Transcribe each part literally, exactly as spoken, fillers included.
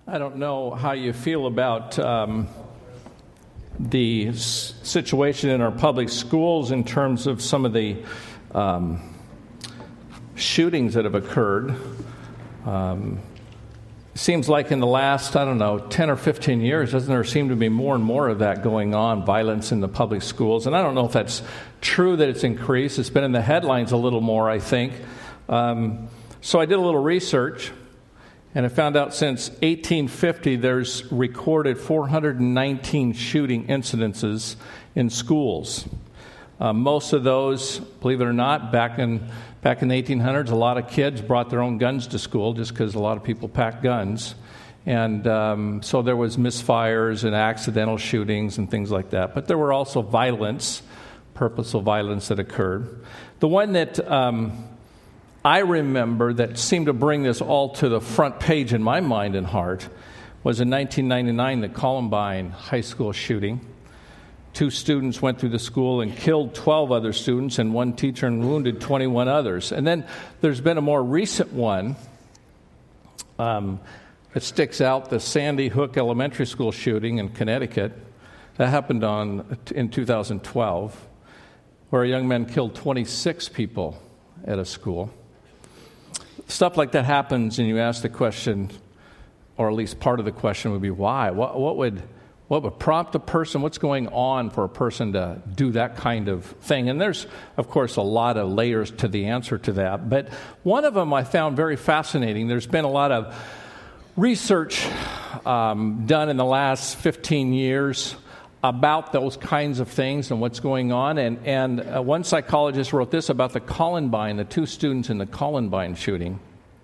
I don't know how you feel about um, the s- situation in our public schools in terms of some of the um, shootings that have occurred. Um, seems like in the last, I don't know, ten or fifteen years, doesn't there seem to be more and more of that going on, violence in the public schools? And I don't know if that's true that it's increased. It's been in the headlines a little more, I think. Um, so I did a little research. And I found out since eighteen fifty, there's recorded four hundred nineteen shooting incidences in schools. Uh, most of those, believe it or not, back in back in the eighteen hundreds, a lot of kids brought their own guns to school just because a lot of people packed guns. And um, so there was misfires and accidental shootings and things like that. But there were also violence, purposeful violence that occurred. The one that Um, I remember that seemed to bring this all to the front page in my mind and heart was in nineteen ninety-nine, the Columbine high school shooting. Two students went through the school and killed twelve other students, and one teacher and wounded twenty-one others. And then there's been a more recent one um, that sticks out, the Sandy Hook Elementary School shooting in Connecticut. That happened on in two thousand twelve, where a young man killed twenty-six people at a school. Stuff like that happens, and you ask the question, or at least part of the question would be, why? What, what would what would prompt a person? What's going on for a person to do that kind of thing? And there's, of course, a lot of layers to the answer to that. But one of them I found very fascinating. There's been a lot of research um, done in the last fifteen years about those kinds of things and what's going on. And, and uh, one psychologist wrote this about the Columbine, the two students in the Columbine shooting.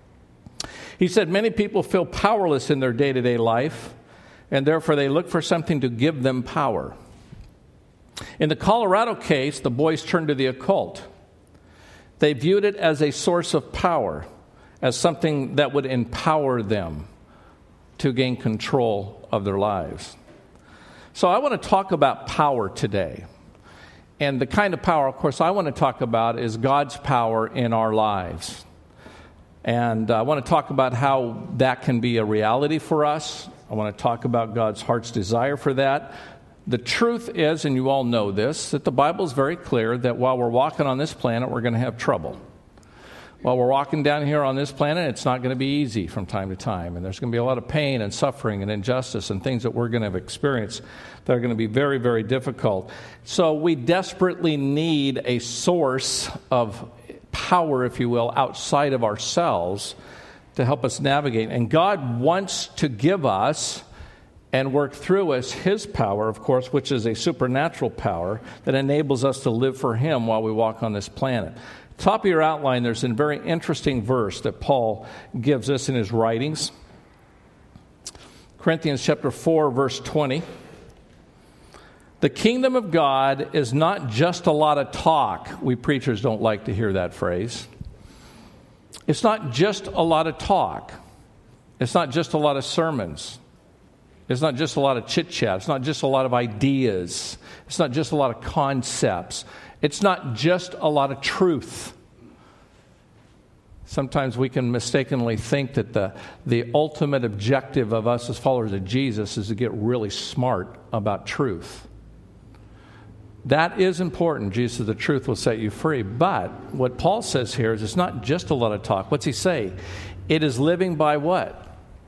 He said, many people feel powerless in their day-to-day life, and therefore they look for something to give them power. In the Colorado case, the boys turned to the occult. They viewed it as a source of power, as something that would empower them to gain control of their lives. So I want to talk about power today. And the kind of power, of course, I want to talk about is God's power in our lives. And I want to talk about how that can be a reality for us. I want to talk about God's heart's desire for that. The truth is, and you all know this, that the Bible is very clear that while we're walking on this planet, we're going to have trouble. While we're walking down here on this planet, it's not going to be easy from time to time. And there's going to be a lot of pain and suffering and injustice and things that we're going to experience that are going to be very, very difficult. So we desperately need a source of power, if you will, outside of ourselves to help us navigate. And God wants to give us and work through us His power, of course, which is a supernatural power that enables us to live for Him while we walk on this planet. Top of your outline, there's a very interesting verse that Paul gives us in his writings. Corinthians chapter four, verse twenty. The kingdom of God is not just a lot of talk. We preachers don't like to hear that phrase. It's not just a lot of talk. It's not just a lot of sermons. It's not just a lot of chit-chat. It's not just a lot of ideas. It's not just a lot of concepts. It's not just a lot of truth. Sometimes we can mistakenly think that the, the ultimate objective of us as followers of Jesus is to get really smart about truth. That is important. Jesus, the truth will set you free. But what Paul says here is it's not just a lot of talk. What's he say? It is living by what?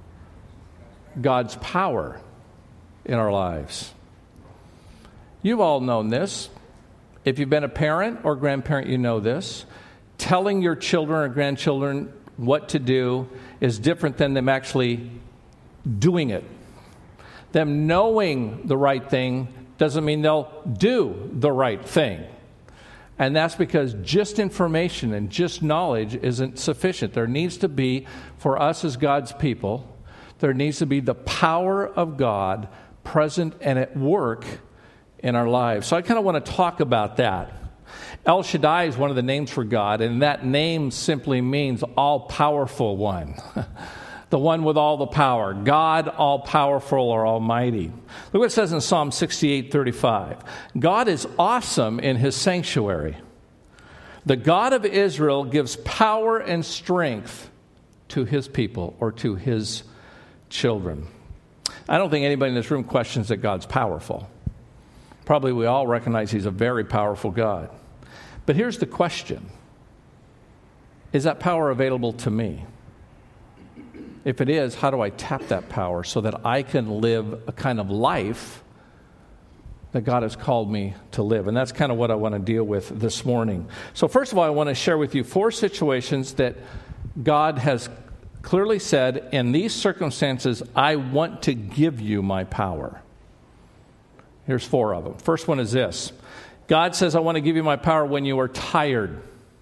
God's power in our lives. You've all known this. If you've been a parent or grandparent, you know this. Telling your children or grandchildren what to do is different than them actually doing it. Them knowing the right thing doesn't mean they'll do the right thing. And that's because just information and just knowledge isn't sufficient. There needs to be, for us as God's people, there needs to be the power of God present and at work in our lives. So I kind of want to talk about that. El Shaddai is one of the names for God, and that name simply means all-powerful one. The one with all the power. God, all-powerful or almighty. Look what it says in Psalm sixty-eight thirty-five. God is awesome in His sanctuary. The God of Israel gives power and strength to His people or to His children. I don't think anybody in this room questions that God's powerful. Probably we all recognize He's a very powerful God. But here's the question. Is that power available to me? If it is, how do I tap that power so that I can live a kind of life that God has called me to live? And that's kind of what I want to deal with this morning. So first of all, I want to share with you four situations that God has clearly said, in these circumstances, I want to give you my power. Here's four of them. First one is this. God says, I want to give you my power when you are tired.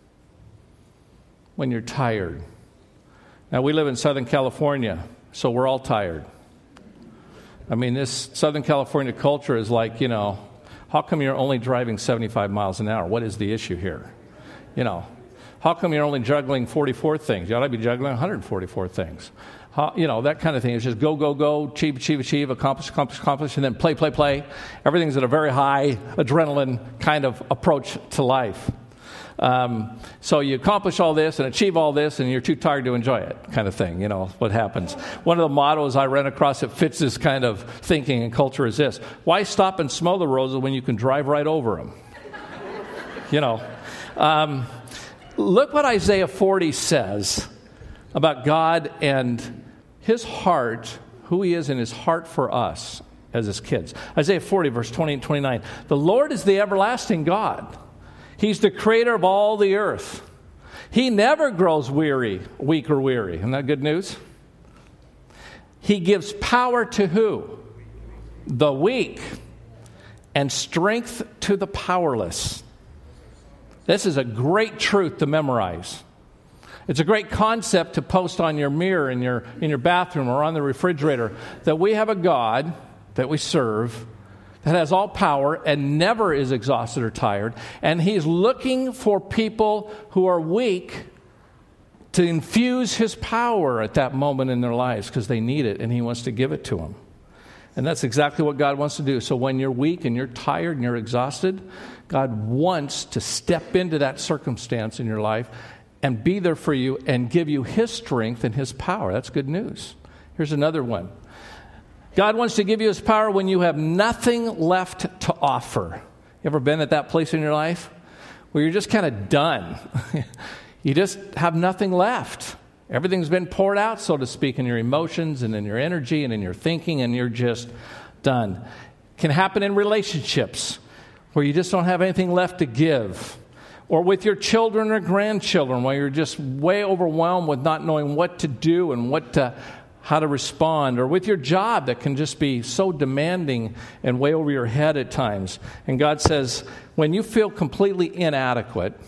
When you're tired. Now, we live in Southern California, so we're all tired. I mean, this Southern California culture is like, you know, how come you're only driving seventy-five miles an hour? What is the issue here? You know, how come you're only juggling forty-four things? You ought to be juggling one hundred forty-four things. How, you know, that kind of thing. It's just go, go, go, achieve, achieve, achieve, accomplish, accomplish, accomplish, and then play, play, play. Everything's at a very high adrenaline kind of approach to life. Um, so you accomplish all this and achieve all this, and you're too tired to enjoy it, kind of thing. You know, what happens. One of the mottos I ran across that fits this kind of thinking and culture is this. Why stop and smell the roses when you can drive right over them? You know. Um, look what Isaiah forty says about God and His heart, who He is in His heart for us as His kids. Isaiah forty, verse twenty and twenty-nine. The Lord is the everlasting God. He's the creator of all the earth. He never grows weary, weak or weary. Isn't that good news? He gives power to who? The weak. And strength to the powerless. This is a great truth to memorize. It's a great concept to post on your mirror in your, in your bathroom or on the refrigerator, that we have a God that we serve that has all power and never is exhausted or tired. And He's looking for people who are weak to infuse His power at that moment in their lives because they need it and He wants to give it to them. And that's exactly what God wants to do. So when you're weak and you're tired and you're exhausted, God wants to step into that circumstance in your life and be there for you and give you His strength and His power. That's good news. Here's another one. God wants to give you His power when you have nothing left to offer. You ever been at that place in your life where you're just kind of done? You just have nothing left. Everything's been poured out, so to speak, in your emotions and in your energy and in your thinking, and you're just done. It can happen in relationships where you just don't have anything left to give. Or with your children or grandchildren where you're just way overwhelmed with not knowing what to do and what to how to respond, or with your job that can just be so demanding and way over your head at times. And God says, when you feel completely inadequate,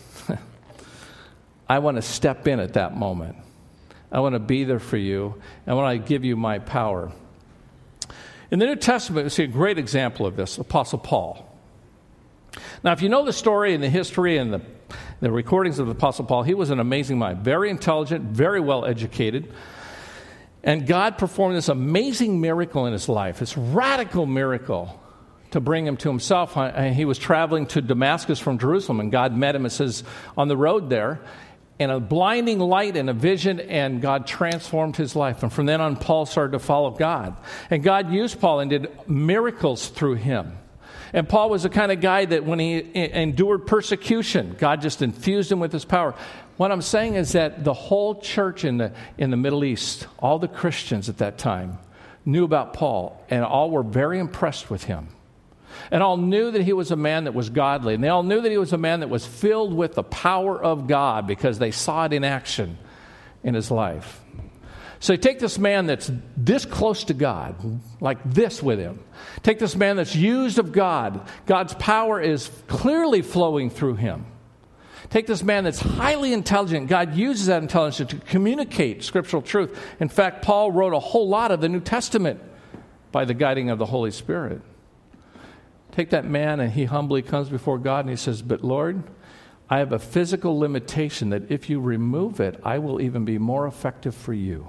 I want to step in at that moment. I want to be there for you. I want to give you my power. In the New Testament, we see a great example of this, Apostle Paul. Now, if you know the story and the history and the, the recordings of the Apostle Paul, he was an amazing mind, very intelligent, very well educated. And God performed this amazing miracle in his life, this radical miracle to bring him to himself. He was traveling to Damascus from Jerusalem, and God met him, it says, on the road there, in a blinding light and a vision, and God transformed his life. And from then on, Paul started to follow God. And God used Paul and did miracles through him. And Paul was the kind of guy that when he endured persecution, God just infused him with his power. What I'm saying is that the whole church in the in the Middle East, all the Christians at that time, knew about Paul, and all were very impressed with him. And all knew that he was a man that was godly. And they all knew that he was a man that was filled with the power of God because they saw it in action in his life. So you take this man that's this close to God, like this with him. Take this man that's used of God. God's power is clearly flowing through him. Take this man that's highly intelligent. God uses that intelligence to communicate scriptural truth. In fact, Paul wrote a whole lot of the New Testament by the guiding of the Holy Spirit. Take that man and he humbly comes before God and he says, but Lord, I have a physical limitation that if you remove it, I will even be more effective for you.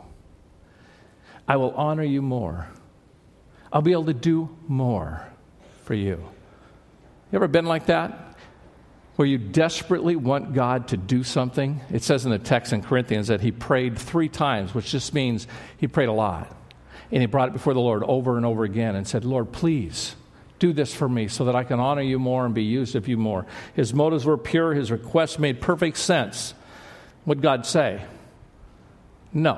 I will honor you more. I'll be able to do more for you. You ever been like that? Where you desperately want God to do something? It says in the text in Corinthians that he prayed three times, which just means he prayed a lot. And he brought it before the Lord over and over again and said, Lord, please do this for me so that I can honor you more and be used of you more. His motives were pure. His requests made perfect sense. What did God say? No.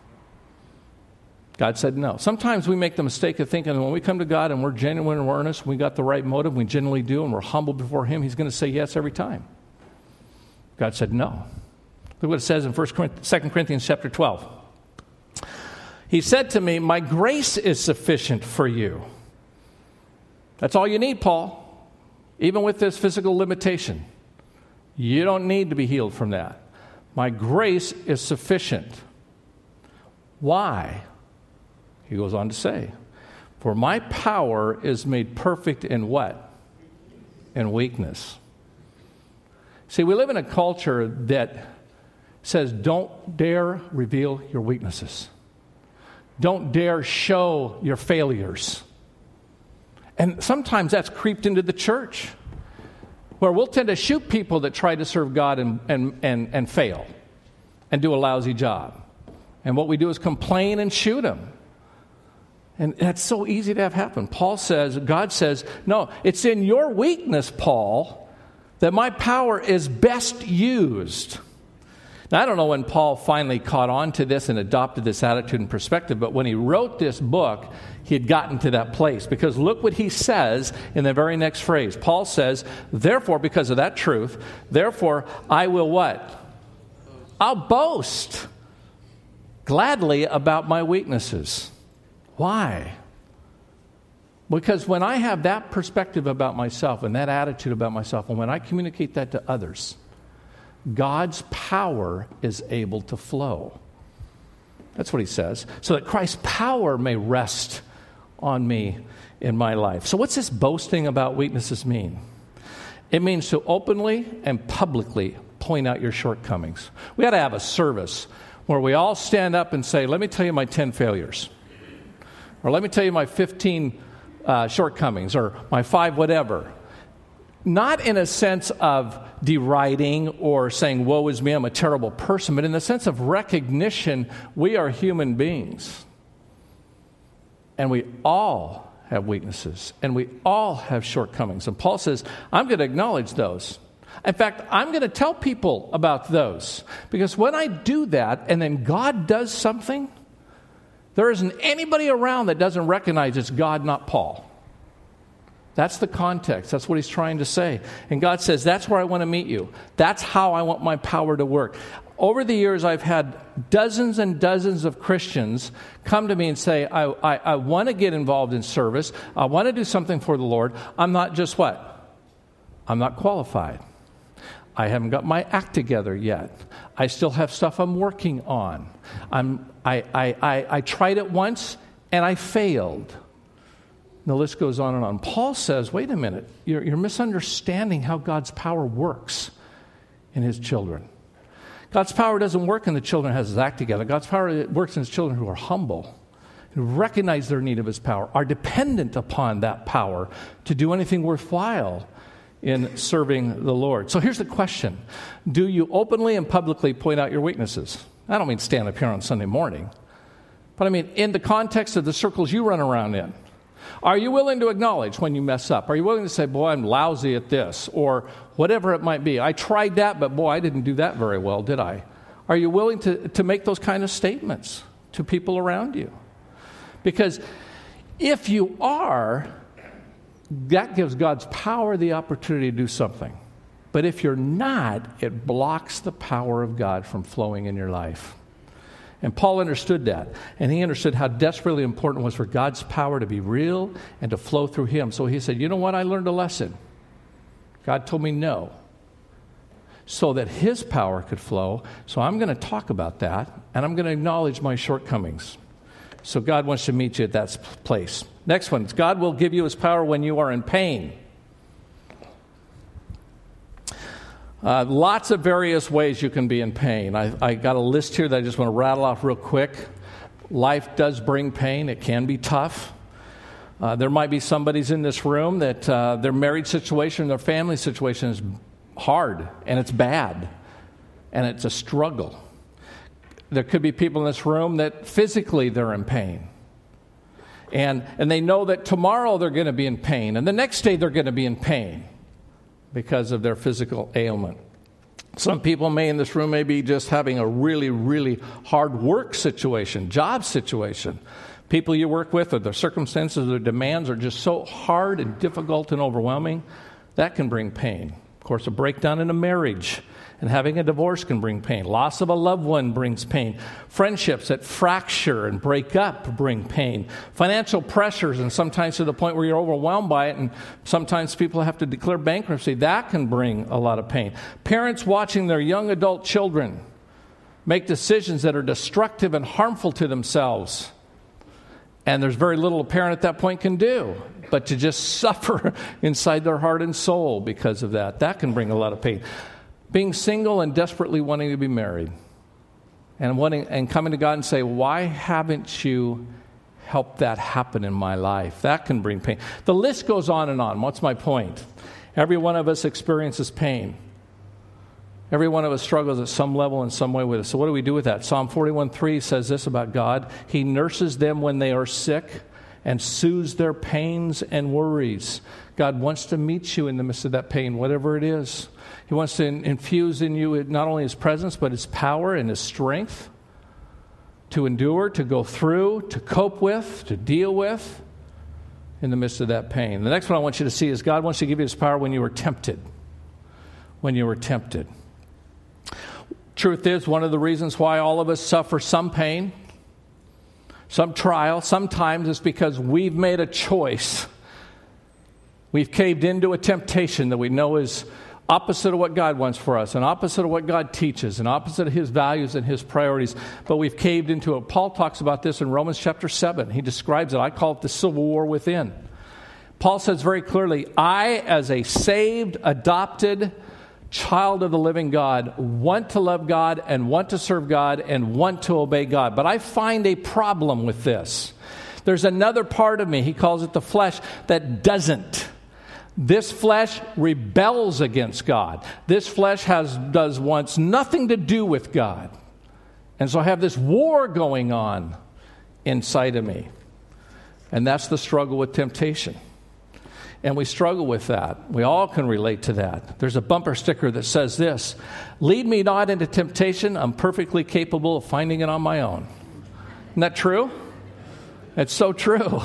God said no. Sometimes we make the mistake of thinking when we come to God and we're genuine and we're earnest, we got the right motive, we genuinely do, and we're humble before Him, He's going to say yes every time. God said no. Look what it says in Second Corinthians chapter twelve. He said to me, my grace is sufficient for you. That's all you need, Paul. Even with this physical limitation, you don't need to be healed from that. My grace is sufficient. Why? He goes on to say, for my power is made perfect in what? In weakness. See, we live in a culture that says, don't dare reveal your weaknesses. Don't dare show your failures. And sometimes that's creeped into the church, where we'll tend to shoot people that try to serve God and, and, and, and fail and do a lousy job. And what we do is complain and shoot them. And that's so easy to have happen. Paul says, God says, no, it's in your weakness, Paul, that my power is best used. Now, I don't know when Paul finally caught on to this and adopted this attitude and perspective, but when he wrote this book, he had gotten to that place. Because look what he says in the very next phrase. Paul says, therefore, because of that truth, therefore, I will what? I'll boast gladly about my weaknesses. Why? Because when I have that perspective about myself and that attitude about myself, and when I communicate that to others, God's power is able to flow. That's what he says. So that Christ's power may rest on me in my life. So what's this boasting about weaknesses mean? It means to openly and publicly point out your shortcomings. We ought to have a service where we all stand up and say, let me tell you my ten failures. Or let me tell you my fifteen uh, shortcomings, or my five whatever. Not in a sense of deriding or saying, woe is me, I'm a terrible person, but in the sense of recognition, we are human beings. And we all have weaknesses, and we all have shortcomings. And Paul says, I'm going to acknowledge those. In fact, I'm going to tell people about those. Because when I do that, and then God does something, there isn't anybody around that doesn't recognize it's God, not Paul. That's the context. That's what he's trying to say. And God says, that's where I want to meet you. That's how I want my power to work. Over the years, I've had dozens and dozens of Christians come to me and say, I, I, I want to get involved in service. I want to do something for the Lord. I'm not just what? I'm not qualified. I haven't got my act together yet. I still have stuff I'm working on. I'm, I, I, I, I tried it once, and I failed. The list goes on and on. Paul says, wait a minute, you're, you're misunderstanding how God's power works in his children. God's power doesn't work in the children who has his act together. God's power works in his children who are humble, who recognize their need of his power, are dependent upon that power to do anything worthwhile in serving the Lord. So here's the question. Do you openly and publicly point out your weaknesses? I don't mean stand up here on Sunday morning, but I mean in the context of the circles you run around in. Are you willing to acknowledge when you mess up? Are you willing to say, boy, I'm lousy at this, or whatever it might be? I tried that, but boy, I didn't do that very well, did I? Are you willing to, to make those kind of statements to people around you? Because if you are, that gives God's power the opportunity to do something. But if you're not, it blocks the power of God from flowing in your life. And Paul understood that. And he understood how desperately important it was for God's power to be real and to flow through him. So he said, you know what? I learned a lesson. God told me no, so that his power could flow. So I'm going to talk about that, and I'm going to acknowledge my shortcomings. So God wants to meet you at that place. Next one, God will give you his power when you are in pain. Uh, lots of various ways you can be in pain. I, I got a list here that I just want to rattle off real quick. Life does bring pain. It can be tough. Uh, there might be somebody's in this room that uh, their married situation, their family situation is hard, and it's bad, and it's a struggle. There could be people in this room that physically they're in pain. And, and they know that tomorrow they're going to be in pain, and the next day they're going to be in pain because of their physical ailment. Some people may in this room may be just having a really, really hard work situation, job situation. People you work with, or their circumstances, their demands are just so hard and difficult and overwhelming. That can bring pain. Of course, a breakdown in a marriage and having a divorce can bring pain. Loss of a loved one brings pain. Friendships that fracture and break up bring pain. Financial pressures, and sometimes to the point where you're overwhelmed by it, and sometimes people have to declare bankruptcy. That can bring a lot of pain. Parents watching their young adult children make decisions that are destructive and harmful to themselves. And there's very little a parent at that point can do but to just suffer inside their heart and soul because of that. That can bring a lot of pain. Being single and desperately wanting to be married and wanting and coming to God and say, why haven't you helped that happen in my life? That can bring pain. The list goes on and on. What's my point? Every one of us experiences pain. Every one of us struggles at some level in some way with it. So what do we do with that? Psalm forty-one three says this about God. He nurses them when they are sick and soothes their pains and worries. God wants to meet you in the midst of that pain, whatever it is. He wants to infuse in you not only His presence, but His power and His strength to endure, to go through, to cope with, to deal with in the midst of that pain. The next one I want you to see is God wants to give you His power when you were tempted. When you were tempted. Truth is, one of the reasons why all of us suffer some pain, some trial, sometimes it's because we've made a choice. We've caved into a temptation that we know is opposite of what God wants for us, and opposite of what God teaches, and opposite of His values and His priorities. But we've caved into it. Paul talks about this in Romans chapter seven. He describes it. I call it the civil war within. Paul says very clearly, I, as a saved, adopted child of the living God, want to love God and want to serve God and want to obey God. But I find a problem with this. There's another part of me, he calls it the flesh, that doesn't. This flesh rebels against God. This flesh has does wants nothing to do with God. And so I have this war going on inside of me. And that's the struggle with temptation. And we struggle with that. We all can relate to that. There's a bumper sticker that says this, lead me not into temptation, I'm perfectly capable of finding it on my own. Isn't that true? It's so true.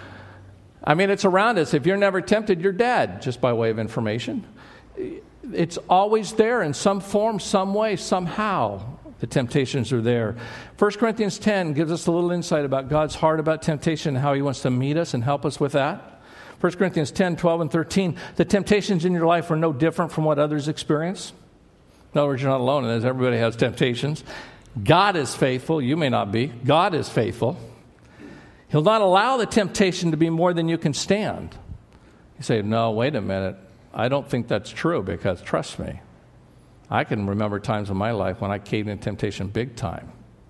I mean, it's around us. If you're never tempted, you're dead, just by way of information. It's always there in some form, some way, somehow. The temptations are there. First Corinthians ten gives us a little insight about God's heart about temptation and how He wants to meet us and help us with that. First Corinthians ten, twelve, and thirteen. The temptations in your life are no different from what others experience. In other words, you're not alone in this. Everybody has temptations. God is faithful. You may not be. God is faithful. He'll not allow the temptation to be more than you can stand. You say, no, wait a minute. I don't think that's true because, trust me, I can remember times in my life when I caved in temptation big time.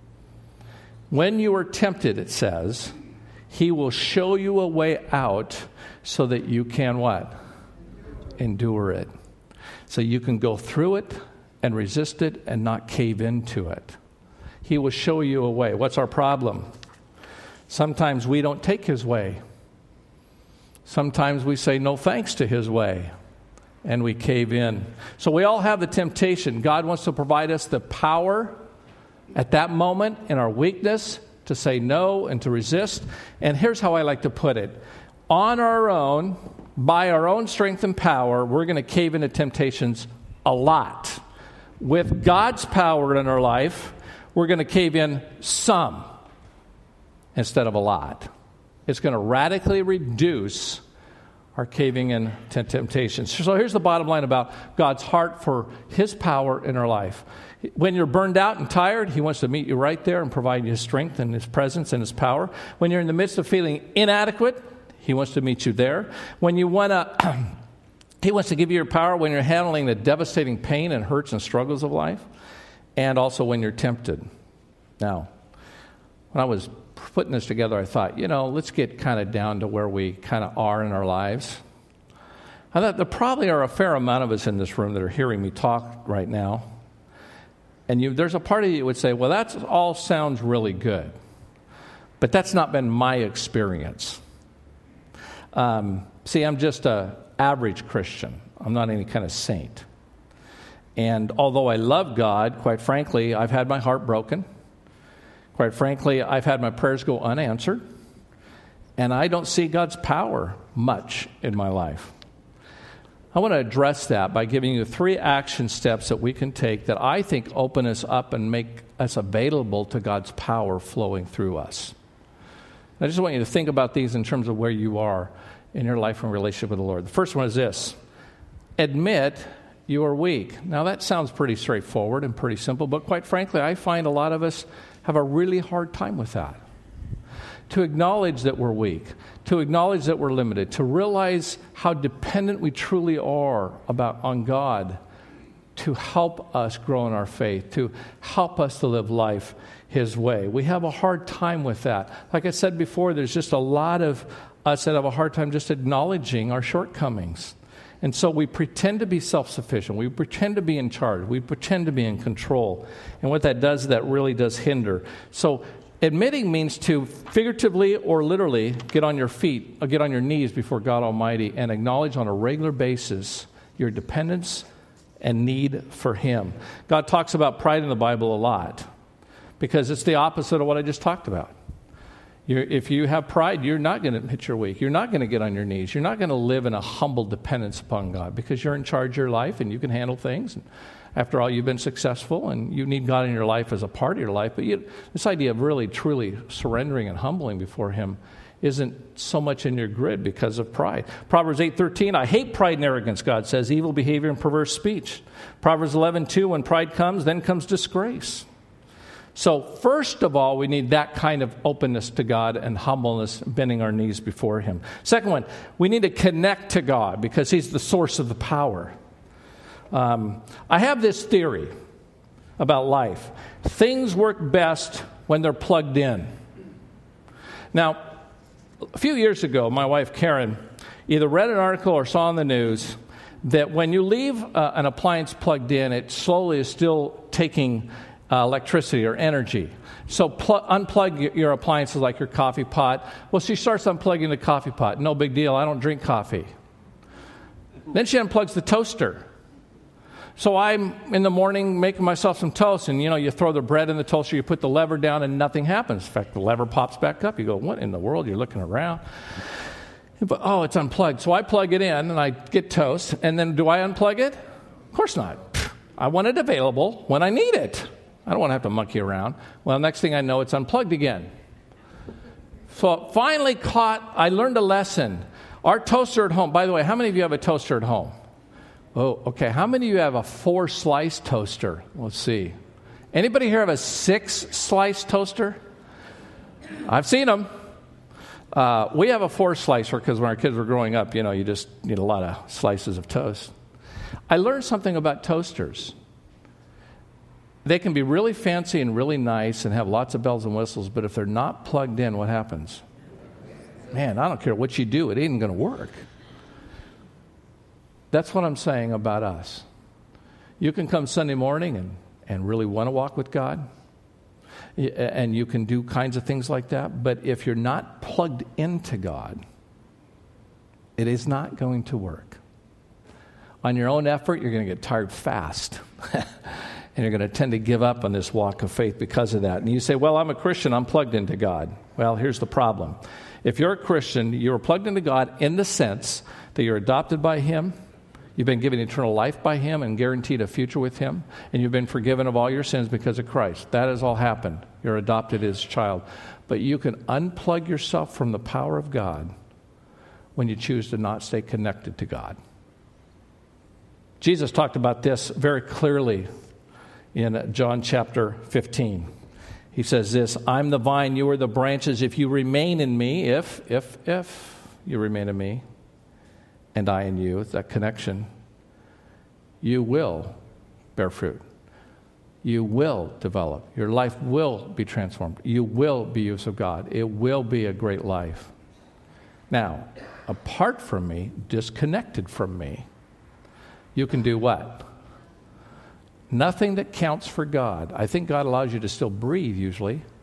When you are tempted, it says, He will show you a way out so that you can what? Endure it. So you can go through it and resist it and not cave into it. He will show you a way. What's our problem? Sometimes we don't take His way. Sometimes we say no thanks to His way, and we cave in. So we all have the temptation. God wants to provide us the power at that moment in our weakness to say no and to resist. And here's how I like to put it. On our own, by our own strength and power, we're going to cave into temptations a lot. With God's power in our life, we're going to cave in some instead of a lot. It's going to radically reduce our caving in to temptations. So here's the bottom line about God's heart for His power in our life. When you're burned out and tired, He wants to meet you right there and provide you His strength and His presence and His power. When you're in the midst of feeling inadequate, He wants to meet you there. When you want to, He wants to give you your power when you're handling the devastating pain and hurts and struggles of life, and also when you're tempted. Now, when I was putting this together, I thought, you know, let's get kind of down to where we kind of are in our lives. I thought there probably are a fair amount of us in this room that are hearing me talk right now. And you, there's a part of you that would say, well, that all sounds really good. But that's not been my experience. Um, see, I'm just an average Christian. I'm not any kind of saint. And although I love God, quite frankly, I've had my heart broken. Quite frankly, I've had my prayers go unanswered. And I don't see God's power much in my life. I want to address that by giving you three action steps that we can take that I think open us up and make us available to God's power flowing through us. I just want you to think about these in terms of where you are in your life and relationship with the Lord. The first one is this: admit you are weak. Now that sounds pretty straightforward and pretty simple, but quite frankly, I find a lot of us have a really hard time with that. To acknowledge that we're weak, to acknowledge that we're limited, to realize how dependent we truly are about on God to help us grow in our faith, to help us to live life His way. We have a hard time with that. Like I said before, there's just a lot of us that have a hard time just acknowledging our shortcomings. And so we pretend to be self-sufficient. We pretend to be in charge. We pretend to be in control. And what that does, that really does hinder. So admitting means to figuratively or literally get on your feet, or get on your knees before God Almighty and acknowledge on a regular basis your dependence and need for Him. God talks about pride in the Bible a lot because it's the opposite of what I just talked about. You're, if you have pride, you're not going to admit you're weak. You're not going to get on your knees. You're not going to live in a humble dependence upon God because you're in charge of your life and you can handle things. And after all, you've been successful and you need God in your life as a part of your life. But you, this idea of really, truly surrendering and humbling before Him isn't so much in your grid because of pride. Proverbs eight thirteen, I hate pride and arrogance, God says, evil behavior and perverse speech. Proverbs eleven two, when pride comes, then comes disgrace. So first of all, we need that kind of openness to God and humbleness, bending our knees before Him. Second one, we need to connect to God because He's the source of the power. Um, I have this theory about life. Things work best when they're plugged in. Now, a few years ago, my wife Karen either read an article or saw on the news that when you leave uh, an appliance plugged in, it slowly is still taking uh, electricity or energy. So pl- unplug your appliances like your coffee pot. Well, she starts unplugging the coffee pot. No big deal. I don't drink coffee. Then she unplugs the toaster. So I'm in the morning making myself some toast, and, you know, you throw the bread in the toaster, you put the lever down, and nothing happens. In fact, the lever pops back up. You go, what in the world? You're looking around. But, oh, it's unplugged. So I plug it in, and I get toast, and then do I unplug it? Of course not. I want it available when I need it. I don't want to have to monkey around. Well, next thing I know, it's unplugged again. So finally caught, I learned a lesson. Our toaster at home, by the way, how many of you have a toaster at home? Oh, okay. How many of you have a four-slice toaster? Let's see. Anybody here have a six-slice toaster? I've seen them. Uh, we have a four-slicer because when our kids were growing up, you know, you just need a lot of slices of toast. I learned something about toasters. They can be really fancy and really nice and have lots of bells and whistles, but if they're not plugged in, what happens? Man, I don't care what you do. It ain't going to work. That's what I'm saying about us. You can come Sunday morning and, and really want to walk with God, and you can do kinds of things like that, but if you're not plugged into God, it is not going to work. On your own effort, you're going to get tired fast, and you're going to tend to give up on this walk of faith because of that. And you say, well, I'm a Christian, I'm plugged into God. Well, here's the problem. If you're a Christian, you're plugged into God in the sense that you're adopted by Him, you've been given eternal life by Him and guaranteed a future with Him, and you've been forgiven of all your sins because of Christ. That has all happened. You're adopted as a child. But you can unplug yourself from the power of God when you choose to not stay connected to God. Jesus talked about this very clearly in John chapter fifteen. He says this, I'm the vine, you are the branches. If you remain in me, if, if, if you remain in me, and I in you, that connection, you will bear fruit. You will develop. Your life will be transformed. You will be used of God. It will be a great life. Now, apart from me, disconnected from me, you can do what? Nothing that counts for God. I think God allows you to still breathe usually,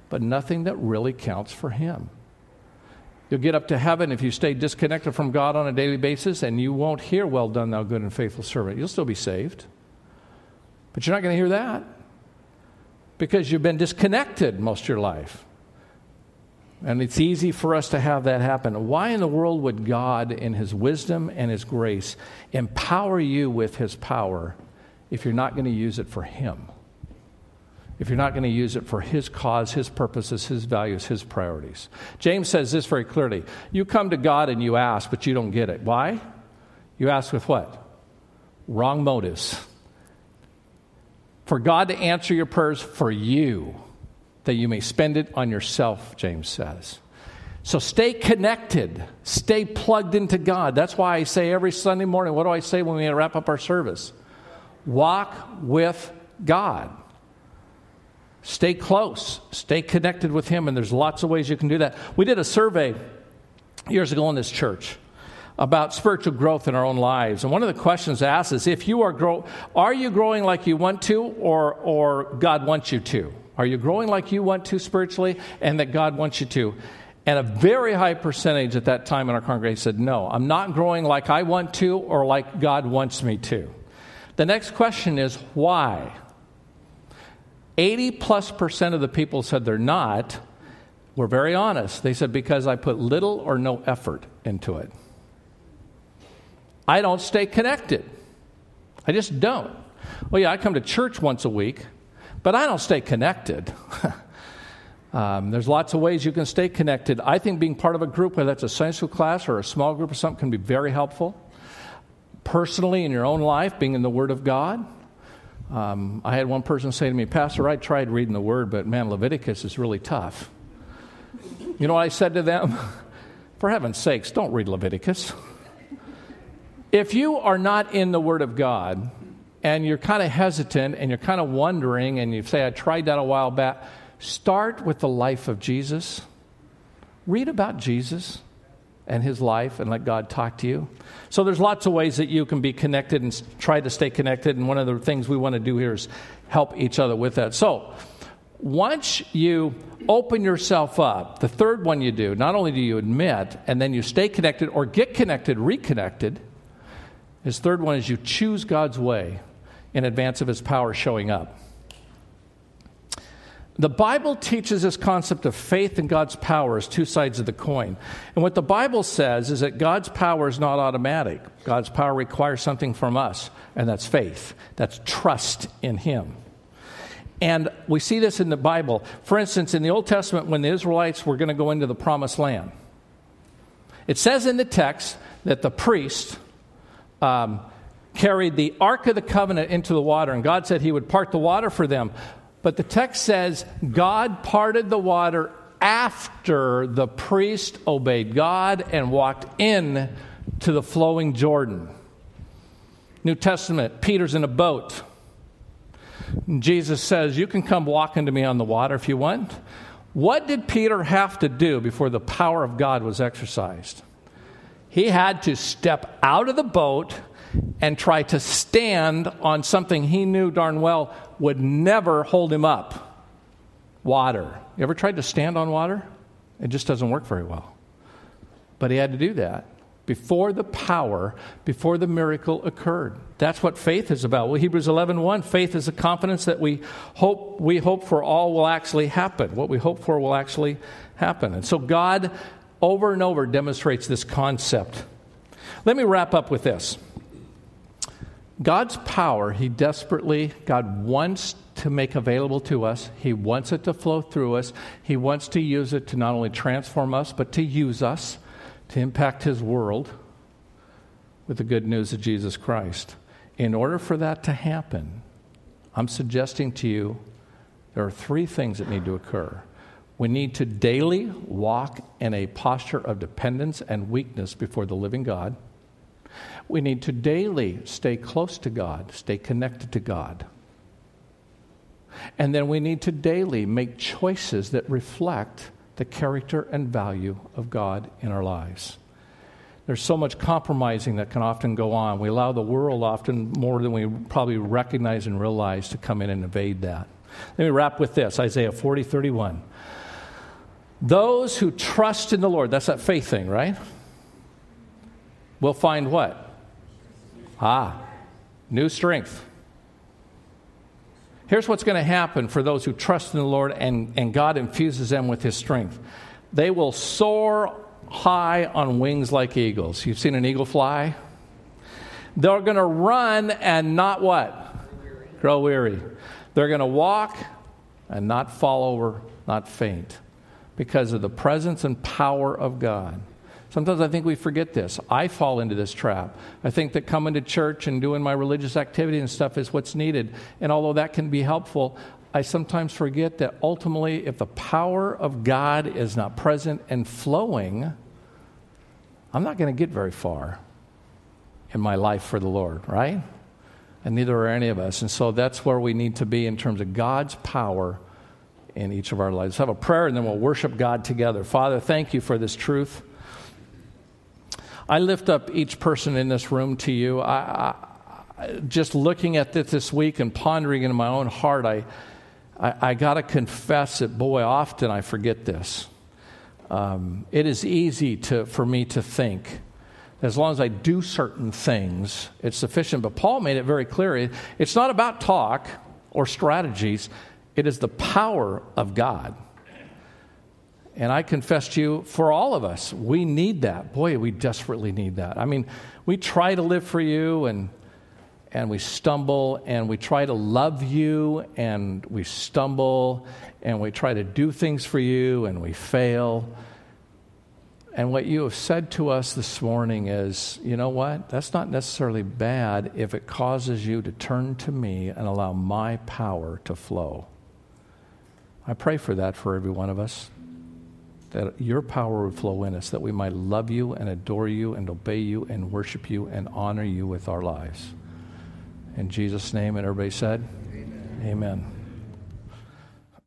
but nothing that really counts for him. You'll get up to heaven if you stay disconnected from God on a daily basis, and you won't hear, "Well done, thou good and faithful servant." You'll still be saved. But you're not going to hear that because you've been disconnected most of your life. And it's easy for us to have that happen. Why in the world would God, in his wisdom and his grace, empower you with his power if you're not going to use it for him? If you're not going to use it for his cause, his purposes, his values, his priorities. James says this very clearly. You come to God and you ask, but you don't get it. Why? You ask with what? Wrong motives. For God to answer your prayers for you, that you may spend it on yourself, James says. So stay connected. Stay plugged into God. That's why I say every Sunday morning, what do I say when we wrap up our service? Walk with God. Stay close. Stay connected with him, and there's lots of ways you can do that. We did a survey years ago in this church about spiritual growth in our own lives. And one of the questions asked is, if you are grow, are you growing like you want to, or, or God wants you to? Are you growing like you want to spiritually and that God wants you to? And a very high percentage at that time in our congregation said, no, I'm not growing like I want to or like God wants me to. The next question is, why? eighty plus percent of the people said they're not. Were very honest. They said, because I put little or no effort into it. I don't stay connected. I just don't. Well, yeah, I come to church once a week, but I don't stay connected. um, there's lots of ways you can stay connected. I think being part of a group, whether that's a Sunday school class or a small group or something, can be very helpful. Personally, in your own life, being in the Word of God. Um, I had one person say to me, Pastor, I tried reading the Word, but man, Leviticus is really tough. You know what I said to them? For heaven's sakes, don't read Leviticus. If you are not in the Word of God, and you're kind of hesitant, and you're kind of wondering, and you say, I tried that a while back, start with the life of Jesus. Read about Jesus and his life, and let God talk to you. So there's lots of ways that you can be connected and try to stay connected, and one of the things we want to do here is help each other with that. So once you open yourself up, the third one you do, not only do you admit, and then you stay connected or get connected, reconnected. His third one is you choose God's way in advance of his power showing up. The Bible teaches this concept of faith and God's power as two sides of the coin. And what the Bible says is that God's power is not automatic. God's power requires something from us, and that's faith. That's trust in him. And we see this in the Bible. For instance, in the Old Testament, when the Israelites were going to go into the Promised Land, it says in the text that the priest um, carried the Ark of the Covenant into the water, and God said he would part the water for them. But the text says God parted the water after the priest obeyed God and walked in to the flowing Jordan. New Testament, Peter's in a boat. And Jesus says, you can come walking to me on the water if you want. What did Peter have to do before the power of God was exercised? He had to step out of the boat and try to stand on something he knew darn well would never hold him up. Water. You ever tried to stand on water? It just doesn't work very well. But he had to do that before the power, before the miracle occurred. That's what faith is about. Well, Hebrews eleven one, faith is a confidence that we hope we hope for all will actually happen. What we hope for will actually happen. And so God over and over demonstrates this concept. Let me wrap up with this. God's power, he desperately, God wants to make available to us. He wants it to flow through us. He wants to use it to not only transform us, but to use us to impact his world with the good news of Jesus Christ. In order for that to happen, I'm suggesting to you there are three things that need to occur. We need to daily walk in a posture of dependence and weakness before the living God. We need to daily stay close to God, stay connected to God. And then we need to daily make choices that reflect the character and value of God in our lives. There's so much compromising that can often go on. We allow the world often more than we probably recognize and realize to come in and invade that. Let me wrap with this, Isaiah forty thirty-one. Those who trust in the Lord, that's that faith thing, right? Will find what? Ah, new strength. Here's what's going to happen for those who trust in the Lord and, and God infuses them with His strength. They will soar high on wings like eagles. You've seen an eagle fly? They're going to run and not what? Grow weary. They're going to walk and not fall over, not faint, because of the presence and power of God. Sometimes I think we forget this. I fall into this trap. I think that coming to church and doing my religious activity and stuff is what's needed. And although that can be helpful, I sometimes forget that ultimately, if the power of God is not present and flowing, I'm not going to get very far in my life for the Lord, right? And neither are any of us. And so that's where we need to be in terms of God's power in each of our lives. Let's have a prayer and then we'll worship God together. Father, thank you for this truth. I lift up each person in this room to you. I, I, just looking at this this week and pondering in my own heart, I, I, I got to confess that, boy, often I forget this. Um, it is easy to for me to think as long as I do certain things, it's sufficient. But Paul made it very clear. It's not about talk or strategies. It is the power of God. And I confess to you, for all of us, we need that. Boy, we desperately need that. I mean, we try to live for you, and and we stumble, and we try to love you, and we stumble, and we try to do things for you, and we fail. And what you have said to us this morning is, you know what? That's not necessarily bad if it causes you to turn to me and allow my power to flow. I pray for that for every one of us, that your power would flow in us, that we might love you and adore you and obey you and worship you and honor you with our lives. In Jesus' name, and everybody said, Amen. Amen.